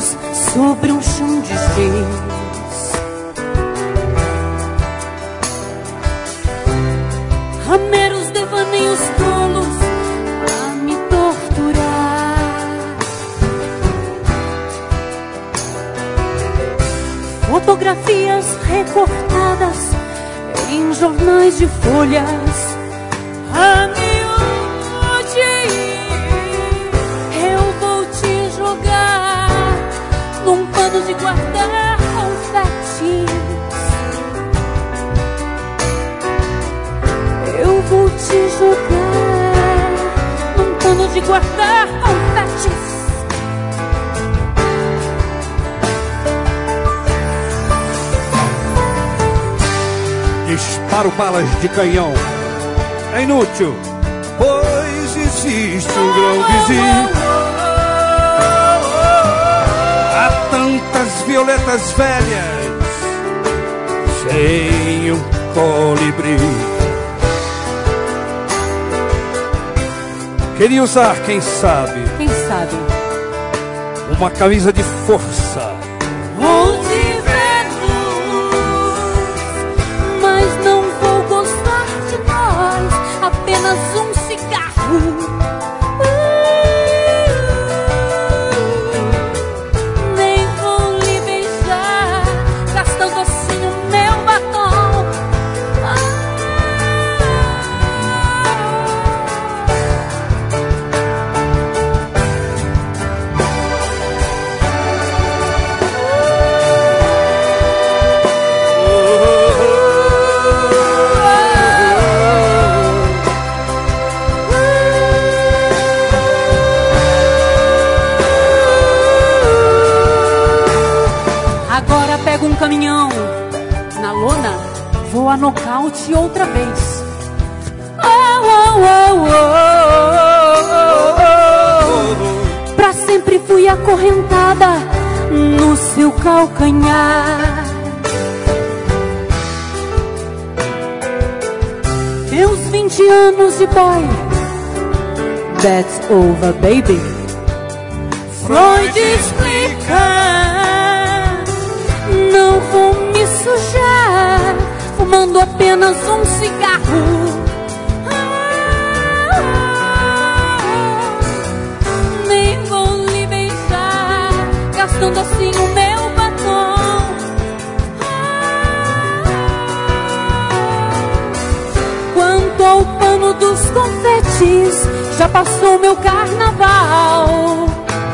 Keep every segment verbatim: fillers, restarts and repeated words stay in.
passos sobre um chão de giz. Rameros devaneios tolos a me torturar. Fotografias recortadas em jornais de folhas a miúde. Eu vou te jogar num pano de guardar confetes. Eu vou te jogar num pano de guardar confetes. Disparo balas de canhão. É inútil, pois existe um grão vizinho. Há tantas violetas velhas sem um colibri. Queria usar, quem sabe, Quem sabe? uma camisa de força. Onde mas não vou gostar de nós. Apenas um cigarro. Uh, nem vou lhe beijar, gastando assim o meu batom. Pego um caminhão na lona, vou a nocaute outra vez. Oh, oh, oh, oh, oh. Pra sempre fui acorrentada no seu calcanhar. Meus vinte anos de boy, that's over, baby. Freud explica. Não vou me sujar fumando apenas um cigarro. Ah, nem vou lhe beijar, gastando assim o meu batom. Ah, quanto ao pano dos confetes, já passou meu carnaval.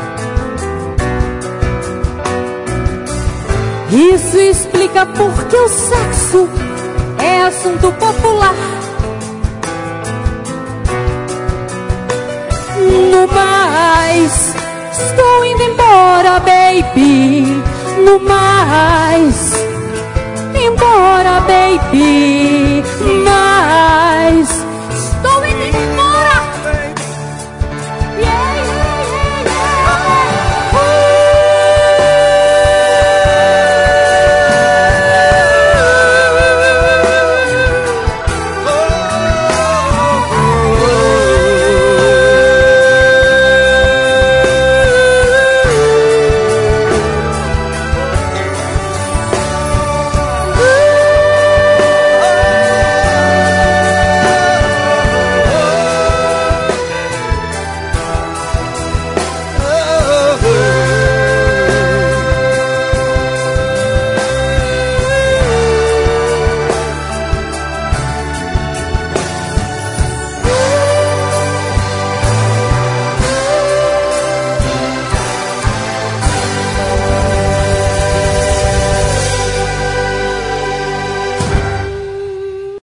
Isso explica porque o sexo é assunto popular. No mais, estou indo embora, baby. No mais, embora, baby.